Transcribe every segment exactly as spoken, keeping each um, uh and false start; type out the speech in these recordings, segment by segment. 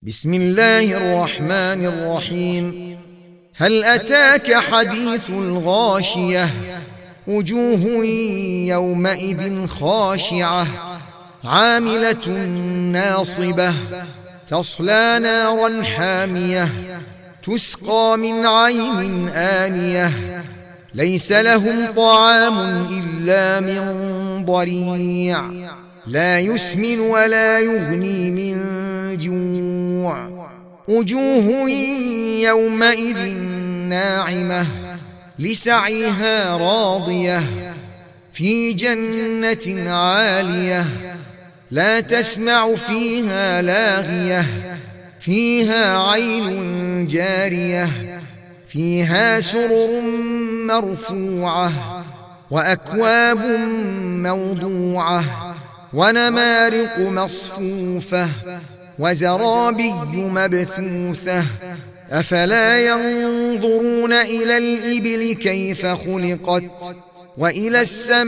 بسم الله الرحمن الرحيم. هل أتاك حديث الغاشية؟ وجوه يومئذ خاشعة عاملة ناصبة تصلى نارا حامية تسقى من عين آنية ليس لهم طعام إلا من ضريع لا يسمن ولا يغني من جوع. وجوه يومئذ ناعمة لسعيها راضية في جنة عالية لا تسمع فيها لاغية فيها عين جارية فيها سرر مرفوعة وأكواب موضوعة ونمارق مصفوفة وزرابي مبثوثة أفلا ينظرون إلى الإبل كيف خلقت وإلى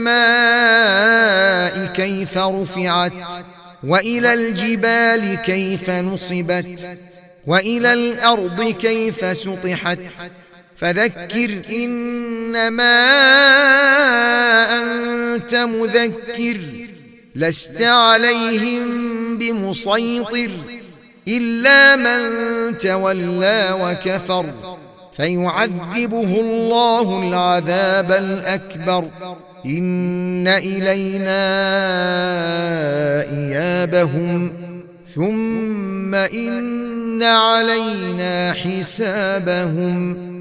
السماء كيف رفعت وإلى الجبال كيف نصبت وإلى الأرض كيف سطحت فذكر إنما أنت مذكر لست عليهم بمسيطر إلا من تولى وكفر فيعذبه الله العذاب الأكبر إن إلينا إيابهم ثم إن علينا حسابهم.